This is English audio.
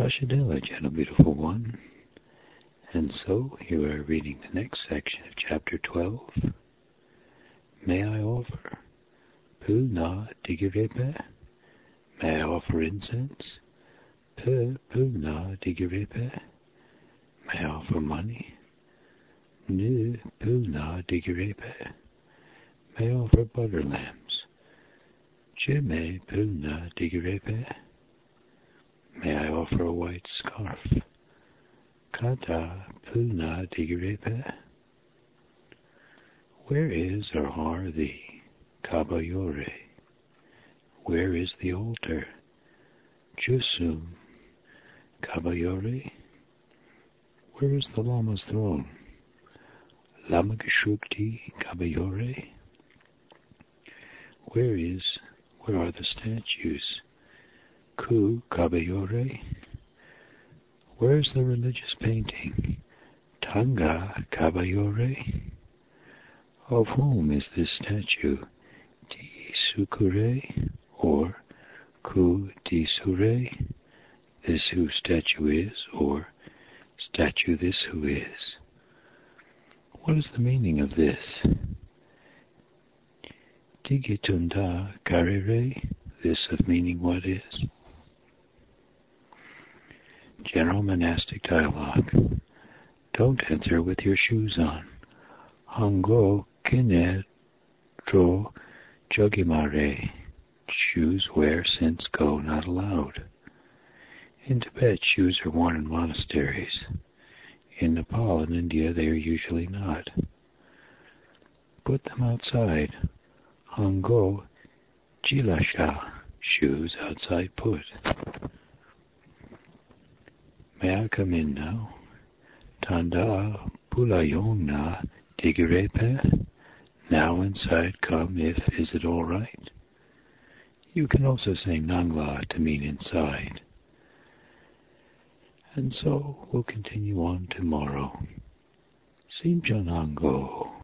Kashadilla, gentle beautiful one. And so, here we are reading the next section of chapter 12. May I offer Puna Digirepe? May I offer incense? Puna Digirepe? May I offer money? Nu Puna Digirepe? May I offer butter lamps? Jime Puna Digirepe? May I offer a white scarf? Kata Puna Digirepe? Where is or are the Kabayore? Where is the altar? Jusum Kabayore? Where is the Lama's throne? Lamagashukti Kabayore? Where are the statues? Ku Kabayore? Where is the religious painting? Tanga Kabayore? Of whom is this statue? Di Sukure or Ku Di Sure? This who statue is, or statue this who is? What is the meaning of this? Digitunda Karere? This of meaning what is? General monastic dialogue. Don't enter with your shoes on. Hango kine tro jogimare. Shoes wear since go not allowed. In Tibet, shoes are worn in monasteries. In Nepal and India, they are usually not. Put them outside. Hango jilasha. Shoes outside put. May I come in now? Tanda pulayona digirepe? Now inside come if, is it all right? You can also say nangla to mean inside. And so we'll continue on tomorrow. Simjanango.